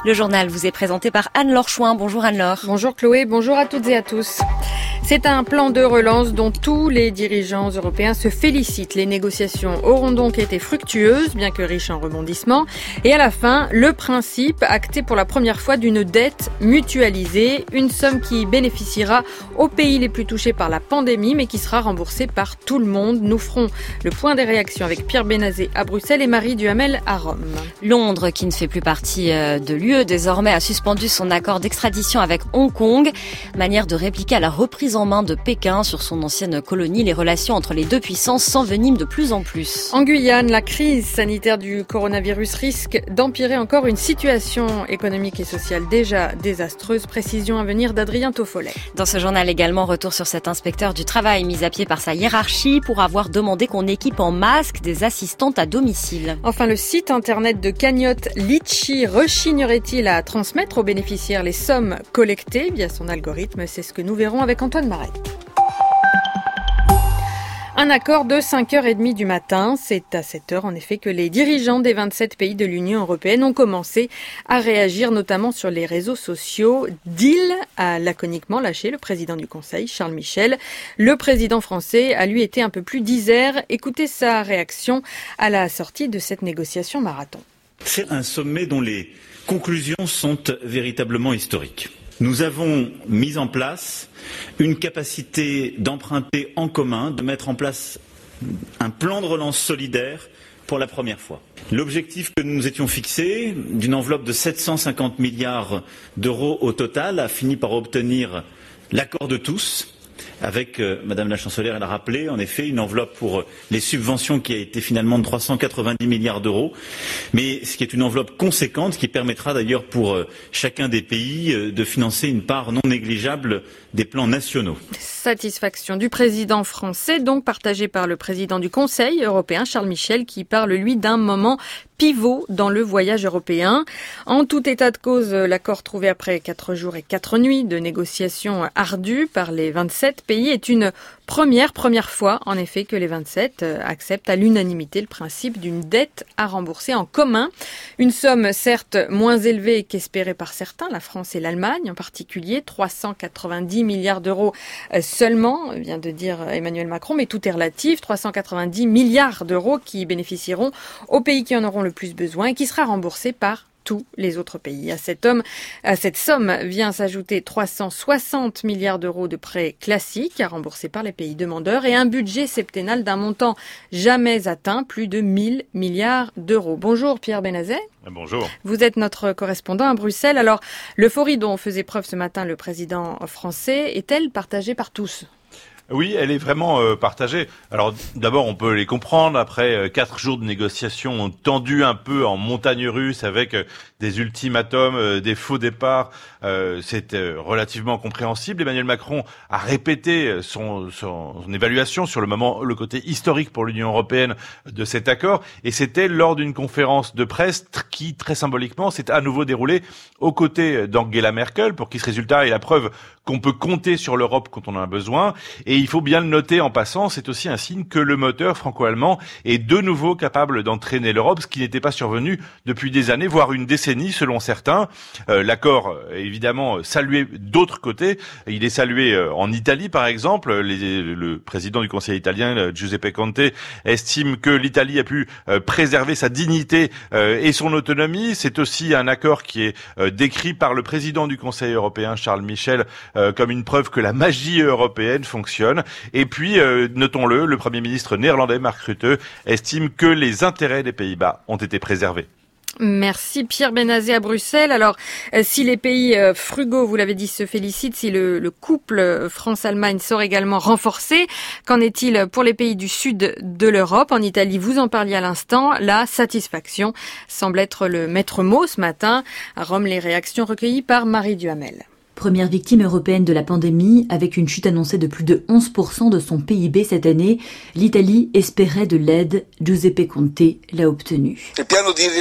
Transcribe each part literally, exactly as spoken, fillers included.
Le journal vous est présenté par Anne-Laure Chouin. Bonjour Anne-Laure. Bonjour Chloé, bonjour à toutes et à tous. C'est un plan de relance dont tous les dirigeants européens se félicitent. Les négociations auront donc été fructueuses, bien que riches en rebondissements. Et à la fin, le principe acté pour la première fois d'une dette mutualisée, une somme qui bénéficiera aux pays les plus touchés par la pandémie, mais qui sera remboursée par tout le monde. Nous ferons le point des réactions avec Pierre Benazet à Bruxelles et Marie Duhamel à Rome. Londres, qui ne fait plus partie de l'U E désormais, a suspendu son accord d'extradition avec Hong Kong. Manière de répliquer à la reprise en main de Pékin sur son ancienne colonie. Les relations entre les deux puissances s'enveniment de plus en plus. En Guyane, la crise sanitaire du coronavirus risque d'empirer encore une situation économique et sociale déjà désastreuse. Précision à venir d'Adrien Toffolet. Dans ce journal également, retour sur cet inspecteur du travail mis à pied par sa hiérarchie pour avoir demandé qu'on équipe en masque des assistantes à domicile. Enfin, le site internet de cagnotte Litchi rechignerait-il à transmettre aux bénéficiaires les sommes collectées via son algorithme? C'est ce que nous verrons avec Antoine Maret. Un accord de cinq heures trente du matin. C'est à cette heure, en effet, que les dirigeants des vingt-sept pays de l'Union européenne ont commencé à réagir, notamment sur les réseaux sociaux. Deal a laconiquement lâché le président du Conseil, Charles Michel. Le président français a lui été un peu plus disert. Écoutez sa réaction à la sortie de cette négociation marathon. C'est un sommet dont les conclusions sont véritablement historiques. Nous avons mis en place une capacité d'emprunter en commun, de mettre en place un plan de relance solidaire pour la première fois. L'objectif que nous nous étions fixé, d'une enveloppe de sept cent cinquante milliards d'euros au total, a fini par obtenir l'accord de tous. Avec, euh, Madame la Chancelière, elle a rappelé, en effet, une enveloppe pour les subventions qui a été finalement de trois cent quatre-vingt-dix milliards d'euros, mais ce qui est une enveloppe conséquente qui permettra d'ailleurs pour euh, chacun des pays euh, de financer une part non négligeable des plans nationaux. Satisfaction du président français, donc partagée par le président du Conseil européen, Charles Michel, qui parle, lui, d'un moment pivot dans le voyage européen. En tout état de cause, l'accord trouvé après quatre jours et quatre nuits de négociations ardues par les vingt-sept pays est une première, première fois, en effet, que les vingt-sept acceptent à l'unanimité le principe d'une dette à rembourser en commun. Une somme, certes, moins élevée qu'espérée par certains, la France et l'Allemagne en particulier, trois cent quatre-vingt-dix milliards d'euros seulement, vient de dire Emmanuel Macron, mais tout est relatif, trois cent quatre-vingt-dix milliards d'euros qui bénéficieront aux pays qui en auront le plus besoin et qui sera remboursé par tous les autres pays. À cet homme, à cette somme vient s'ajouter trois cent soixante milliards d'euros de prêts classiques à rembourser par les pays demandeurs et un budget septennal d'un montant jamais atteint, plus de mille milliards d'euros. Bonjour Pierre Benazet. Bonjour. Vous êtes notre correspondant à Bruxelles. Alors, l'euphorie dont faisait preuve ce matin le président français est-elle partagée par tous ? Oui, elle est vraiment euh, partagée. Alors d'abord, on peut les comprendre. Après euh, quatre jours de négociations tendues un peu en montagne russe avec euh, des ultimatums, euh, des faux départs, euh, c'est euh, relativement compréhensible. Emmanuel Macron a répété son, son, son évaluation sur le moment, le côté historique pour l'Union européenne de cet accord. Et c'était lors d'une conférence de presse qui, très symboliquement, s'est à nouveau déroulée aux côtés d'Angela Merkel pour qu'il ce résultat ait la preuve qu'on peut compter sur l'Europe quand on en a besoin. Et il faut bien le noter en passant, c'est aussi un signe que le moteur franco-allemand est de nouveau capable d'entraîner l'Europe, ce qui n'était pas survenu depuis des années, voire une décennie selon certains. Euh, l'accord, évidemment, salué d'autres côtés. Il est salué en Italie, par exemple. Les, le président du Conseil italien, Giuseppe Conte, estime que l'Italie a pu euh, préserver sa dignité euh, et son autonomie. C'est aussi un accord qui est euh, décrit par le président du Conseil européen, Charles Michel, euh, comme une preuve que la magie européenne fonctionne. Et puis, euh, notons-le, le Premier ministre néerlandais, Mark Rutte, estime que les intérêts des Pays-Bas ont été préservés. Merci Pierre Benazet à Bruxelles. Alors, euh, si les pays euh, frugaux, vous l'avez dit, se félicitent, si le, le couple France-Allemagne sort également renforcé, qu'en est-il pour les pays du sud de l'Europe? En Italie, vous en parliez à l'instant, la satisfaction semble être le maître mot ce matin. À Rome, les réactions recueillies par Marie Duhamel. Première victime européenne de la pandémie, avec une chute annoncée de plus de onze pour cent de son P I B cette année, l'Italie espérait de l'aide. Giuseppe Conte l'a obtenu. Le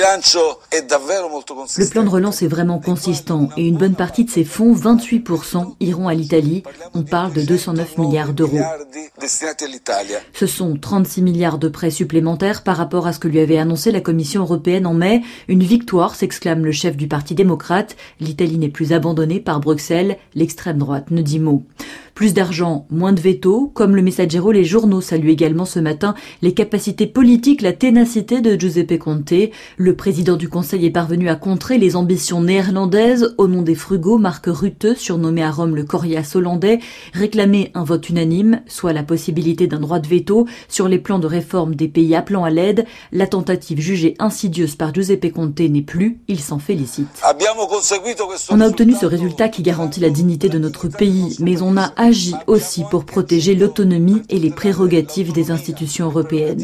plan de relance est vraiment consistant et une bonne partie de ces fonds, vingt-huit pour cent, iront à l'Italie. On parle de deux cent neuf milliards d'euros. Ce sont trente-six milliards de prêts supplémentaires par rapport à ce que lui avait annoncé la Commission européenne en mai. Une victoire, s'exclame le chef du Parti démocrate. L'Italie n'est plus abandonnée par Bruxelles. L'extrême droite ne dit mot. Plus d'argent, moins de veto. Comme le Messaggero, les journaux saluent également ce matin les capacités politiques, la ténacité de Giuseppe Conte. Le président du Conseil est parvenu à contrer les ambitions néerlandaises. Au nom des frugaux, Mark Rutte, surnommé à Rome le Coriace hollandais, réclamait un vote unanime, soit la possibilité d'un droit de veto sur les plans de réforme des pays appelant à l'aide. La tentative jugée insidieuse par Giuseppe Conte n'est plus, il s'en félicite. On a obtenu ce résultat qui garantit la dignité de notre pays, mais on a agit aussi pour protéger l'autonomie et les prérogatives des institutions européennes.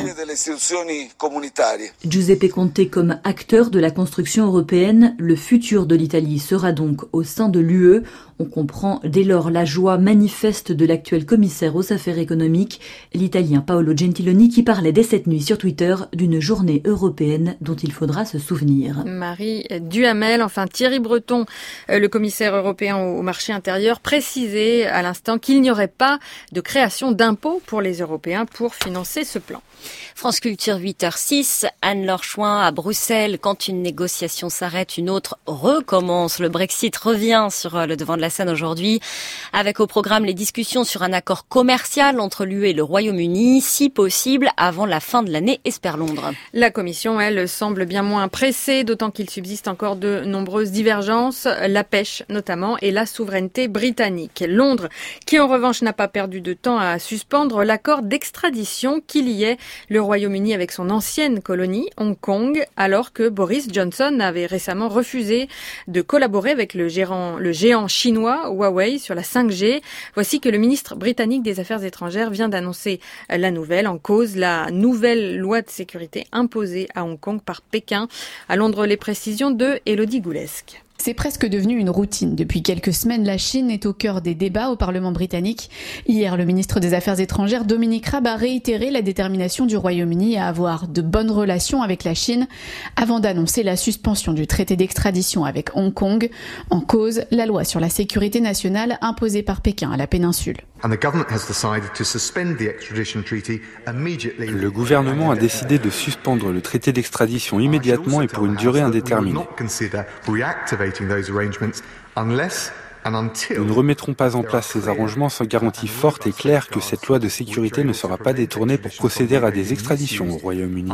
Giuseppe Conte comme acteur de la construction européenne, le futur de l'Italie sera donc au sein de l'U E. On comprend dès lors la joie manifeste de l'actuel commissaire aux affaires économiques, l'Italien Paolo Gentiloni, qui parlait dès cette nuit sur Twitter d'une journée européenne dont il faudra se souvenir. Marie Duhamel, enfin Thierry Breton, le commissaire européen au marché intérieur, précisait à l'instant qu'il n'y aurait pas de création d'impôts pour les Européens pour financer ce plan. France Culture, huit heures six, Anne-Laure Chouin à Bruxelles. Quand une négociation s'arrête, une autre recommence. Le Brexit revient sur le devant de la scène aujourd'hui, avec au programme les discussions sur un accord commercial entre l'U E et le Royaume-Uni, si possible avant la fin de l'année, espère Londres. La Commission, elle, semble bien moins pressée, d'autant qu'il subsiste encore de nombreuses divergences, la pêche notamment et la souveraineté britannique. Londres, qui en revanche n'a pas perdu de temps à suspendre l'accord d'extradition qui liait le Royaume-Uni avec son ancienne colonie, Hong Kong, alors que Boris Johnson avait récemment refusé de collaborer avec le, gérant, le géant chinois Huawei sur la cinq G. Voici que le ministre britannique des Affaires étrangères vient d'annoncer la nouvelle. En cause, la nouvelle loi de sécurité imposée à Hong Kong par Pékin. À Londres, les précisions de Élodie Goulesque. C'est presque devenu une routine. Depuis quelques semaines, la Chine est au cœur des débats au Parlement britannique. Hier, le ministre des Affaires étrangères, Dominic Raab, a réitéré la détermination du Royaume-Uni à avoir de bonnes relations avec la Chine avant d'annoncer la suspension du traité d'extradition avec Hong Kong. En cause, la loi sur la sécurité nationale imposée par Pékin à la péninsule. Le gouvernement a décidé de suspendre le traité d'extradition immédiatement et pour une durée indéterminée. Nous ne remettrons pas en place ces arrangements sans garantie forte et claire que cette loi de sécurité ne sera pas détournée pour procéder à des extraditions au Royaume-Uni.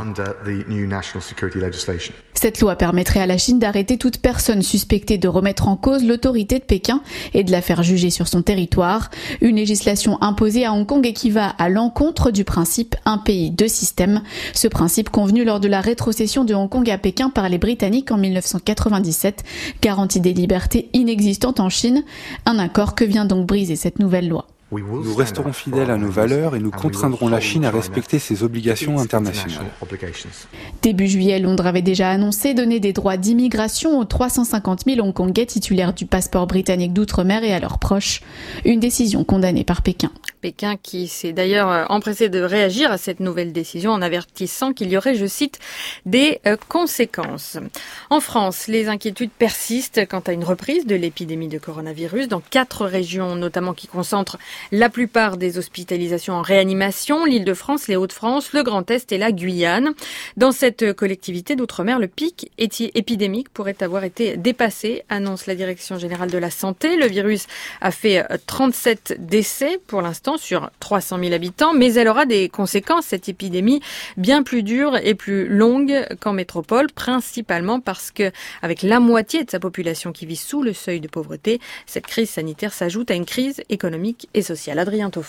Cette loi permettrait à la Chine d'arrêter toute personne suspectée de remettre en cause l'autorité de Pékin et de la faire juger sur son territoire. Une législation imposée à Hong Kong et qui va à l'encontre du principe un pays, deux systèmes. Ce principe convenu lors de la rétrocession de Hong Kong à Pékin par les Britanniques en mille neuf cent quatre-vingt-dix-sept garantit des libertés inexistantes en Chine. Un accord que vient donc briser cette nouvelle loi. Nous resterons fidèles à nos valeurs et nous contraindrons la Chine à respecter ses obligations internationales. Début juillet, Londres avait déjà annoncé donner des droits d'immigration aux trois cent cinquante mille Hongkongais titulaires du passeport britannique d'outre-mer et à leurs proches. Une décision condamnée par Pékin. Pékin qui s'est d'ailleurs empressé de réagir à cette nouvelle décision en avertissant qu'il y aurait, je cite, des conséquences. En France, les inquiétudes persistent quant à une reprise de l'épidémie de coronavirus dans quatre régions, notamment qui concentrent la plupart des hospitalisations en réanimation, l'Île-de-France, les Hauts-de-France, le Grand Est et la Guyane. Dans cette collectivité d'outre-mer, le pic épidémique pourrait avoir été dépassé, annonce la Direction générale de la santé. Le virus a fait trente-sept décès pour l'instant sur trois cent mille habitants, mais elle aura des conséquences, cette épidémie, bien plus dure et plus longue qu'en métropole, principalement parce que, avec la moitié de sa population qui vit sous le seuil de pauvreté, cette crise sanitaire s'ajoute à une crise économique et sociale. Adrien Toffolet.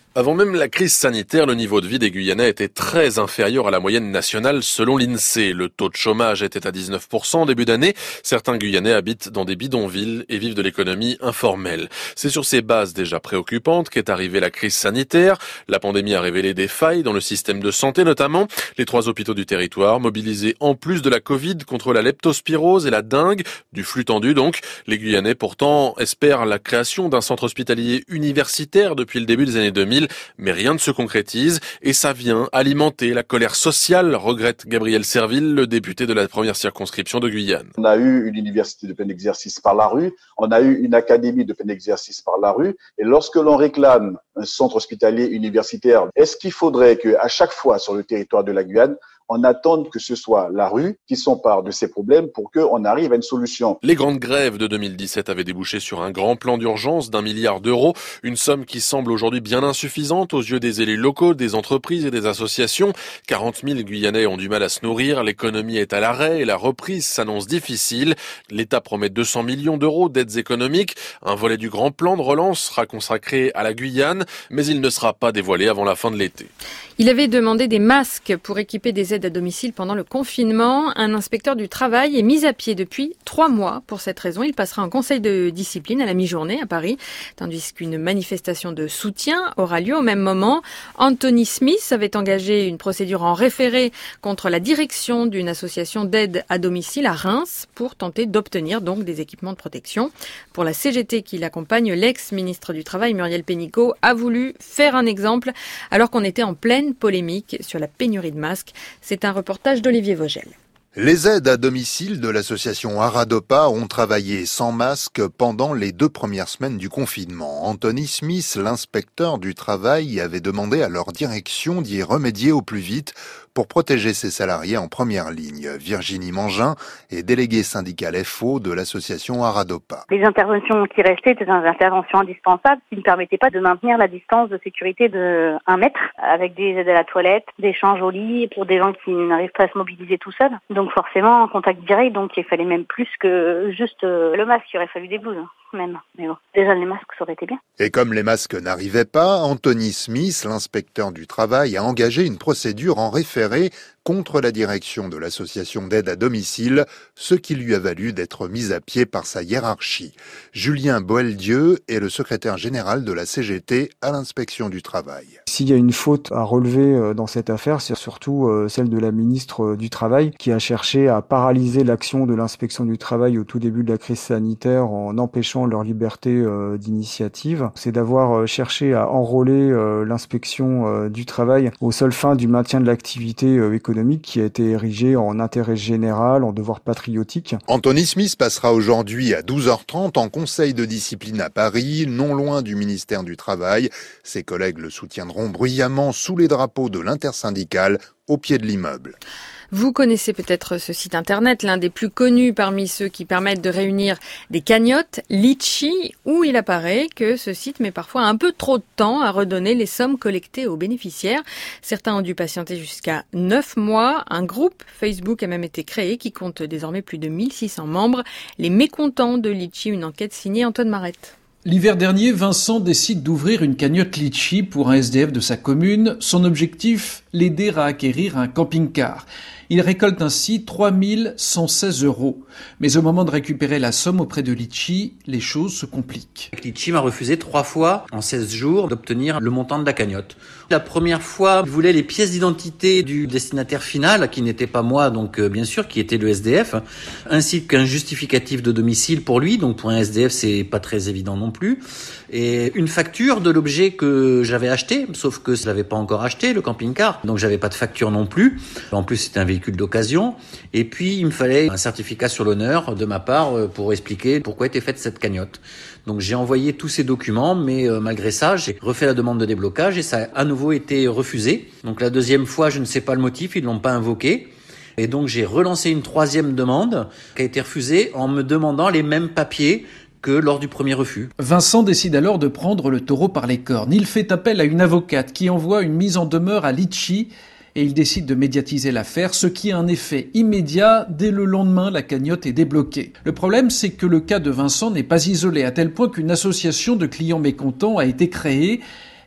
Avant même la crise sanitaire, le niveau de vie des Guyanais était très inférieur à la moyenne nationale selon l'INSEE. Le taux de chômage était à dix-neuf pour cent en début d'année. Certains Guyanais habitent dans des bidonvilles et vivent de l'économie informelle. C'est sur ces bases déjà préoccupantes qu'est arrivée la crise sanitaire. La pandémie a révélé des failles dans le système de santé notamment. Les trois hôpitaux du territoire mobilisés en plus de la Covid contre la leptospirose et la dengue, du flux tendu donc. Les Guyanais pourtant espèrent la création d'un centre hospitalier universitaire depuis le début des années deux mille. Mais rien ne se concrétise et ça vient alimenter la colère sociale, regrette Gabriel Serville, le député de la première circonscription de Guyane. On a eu une université de plein exercice par la rue, on a eu une académie de plein exercice par la rue et lorsque l'on réclame un centre hospitalier universitaire, est-ce qu'il faudrait qu'à chaque fois sur le territoire de la Guyane, on attend que ce soit la rue qui s'empare de ces problèmes pour qu'on arrive à une solution. Les grandes grèves de deux mille dix-sept avaient débouché sur un grand plan d'urgence d'un milliard d'euros, une somme qui semble aujourd'hui bien insuffisante aux yeux des élus locaux, des entreprises et des associations. quarante mille Guyanais ont du mal à se nourrir, l'économie est à l'arrêt et la reprise s'annonce difficile. L'État promet deux cents millions d'euros d'aides économiques. Un volet du grand plan de relance sera consacré à la Guyane, mais il ne sera pas dévoilé avant la fin de l'été. Il avait demandé des masques pour équiper des aides à domicile pendant le confinement. Un inspecteur du travail est mis à pied depuis trois mois. Pour cette raison, il passera en conseil de discipline à la mi-journée à Paris, tandis qu'une manifestation de soutien aura lieu au même moment. Anthony Smith avait engagé une procédure en référé contre la direction d'une association d'aide à domicile à Reims pour tenter d'obtenir donc des équipements de protection. Pour la C G T qui l'accompagne, l'ex-ministre du Travail Muriel Pénicaud a voulu faire un exemple alors qu'on était en pleine polémique sur la pénurie de masques. C'est un reportage d'Olivier Vogel. Les aides à domicile de l'association Aradopa ont travaillé sans masque pendant les deux premières semaines du confinement. Anthony Smith, l'inspecteur du travail, avait demandé à leur direction d'y remédier au plus vite pour protéger ses salariés en première ligne. Virginie Mangin est déléguée syndicale F O de l'association Aradopa. Les interventions qui restaient étaient des interventions indispensables qui ne permettaient pas de maintenir la distance de sécurité de un mètre avec des aides à la toilette, des changes au lit pour des gens qui n'arrivent pas à se mobiliser tout seuls. Donc forcément en contact direct, donc il fallait même plus que juste le masque, il aurait fallu des blouses. Même. Mais bon, déjà les masques, ça aurait été bien. Et comme les masques n'arrivaient pas, Anthony Smith, l'inspecteur du travail, a engagé une procédure en référé contre la direction de l'association d'aide à domicile, ce qui lui a valu d'être mis à pied par sa hiérarchie. Julien Boeldieu est le secrétaire général de la C G T à l'inspection du travail. S'il y a une faute à relever dans cette affaire, c'est surtout celle de la ministre du Travail qui a cherché à paralyser l'action de l'inspection du travail au tout début de la crise sanitaire en empêchant leur liberté euh, d'initiative. C'est d'avoir euh, cherché à enrôler euh, l'inspection euh, du travail aux seules fins du maintien de l'activité euh, économique qui a été érigée en intérêt général, en devoir patriotique. Anthony Smith passera aujourd'hui à douze heures trente en conseil de discipline à Paris, non loin du ministère du Travail. Ses collègues le soutiendront bruyamment sous les drapeaux de l'intersyndicale au pied de l'immeuble. Vous connaissez peut-être ce site internet, l'un des plus connus parmi ceux qui permettent de réunir des cagnottes, Litchi, où il apparaît que ce site met parfois un peu trop de temps à redonner les sommes collectées aux bénéficiaires. Certains ont dû patienter jusqu'à neuf mois. Un groupe Facebook a même été créé qui compte désormais plus de mille six cents membres. Les mécontents de Litchi, une enquête signée Antoine Marette. L'hiver dernier, Vincent décide d'ouvrir une cagnotte Litchi pour un S D F de sa commune. Son objectif, l'aider à acquérir un camping-car. Il récolte ainsi trois mille cent seize euros. Mais au moment de récupérer la somme auprès de Litchi, les choses se compliquent. Litchi m'a refusé trois fois en seize jours d'obtenir le montant de la cagnotte. La première fois, il voulait les pièces d'identité du destinataire final, qui n'était pas moi, donc euh, bien sûr, qui était le S D F, ainsi qu'un justificatif de domicile pour lui. Donc pour un S D F, c'est pas très évident non plus. Et une facture de l'objet que j'avais acheté, sauf que je l'avais pas encore acheté, le camping-car. Donc j'avais pas de facture non plus. En plus, c'était un véhicule d'occasion. Et puis, il me fallait un certificat sur l'honneur de ma part pour expliquer pourquoi était faite cette cagnotte. Donc j'ai envoyé tous ces documents, mais euh, malgré ça, j'ai refait la demande de déblocage et ça a à nouveau été refusé. Donc la deuxième fois, je ne sais pas le motif, ils l'ont pas invoqué. Et donc j'ai relancé une troisième demande qui a été refusée en me demandant les mêmes papiers que lors du premier refus. Vincent décide alors de prendre le taureau par les cornes. Il fait appel à une avocate qui envoie une mise en demeure à Litchi et il décide de médiatiser l'affaire, ce qui a un effet immédiat. Dès le lendemain, la cagnotte est débloquée. Le problème, c'est que le cas de Vincent n'est pas isolé, à tel point qu'une association de clients mécontents a été créée.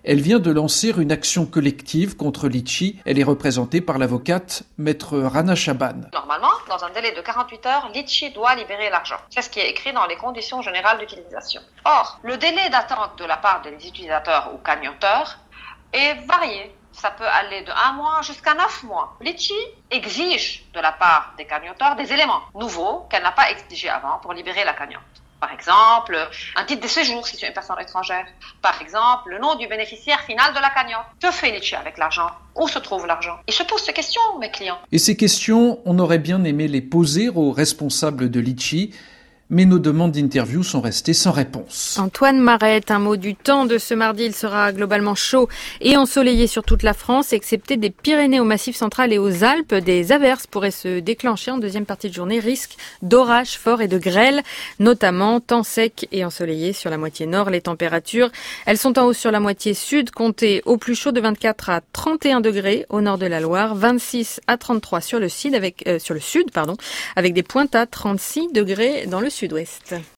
Elle vient de lancer une action collective contre Litchi. Elle est représentée par l'avocate Maître Rana Chaban. Normalement, dans un délai de quarante-huit heures, Litchi doit libérer l'argent. C'est ce qui est écrit dans les conditions générales d'utilisation. Or, le délai d'attente de la part des utilisateurs ou cagnoteurs est varié. Ça peut aller de un mois jusqu'à neuf mois. Litchi exige de la part des cagnoteurs des éléments nouveaux qu'elle n'a pas exigés avant pour libérer la cagnotte. Par exemple, un titre de séjour si c'est une personne étrangère. Par exemple, le nom du bénéficiaire final de la cagnotte. Que fait Litchi avec l'argent? Où se trouve l'argent? Ils se posent ces questions, mes clients. Et ces questions, on aurait bien aimé les poser aux responsables de Litchi, mais nos demandes d'interview sont restées sans réponse. Antoine Marette, un mot du temps de ce mardi. Il sera globalement chaud et ensoleillé sur toute la France, excepté des Pyrénées au Massif central et aux Alpes. Des averses pourraient se déclencher en deuxième partie de journée. Risque d'orages forts et de grêle, notamment temps sec et ensoleillé sur la moitié nord. Les températures, elles sont en hausse sur la moitié sud. Comptez au plus chaud de vingt-quatre à trente et un degrés au nord de la Loire, vingt-six à trente-trois sur le sud avec, euh, sur le sud, pardon, avec des pointes à trente-six degrés dans le sud. Sud-Ouest.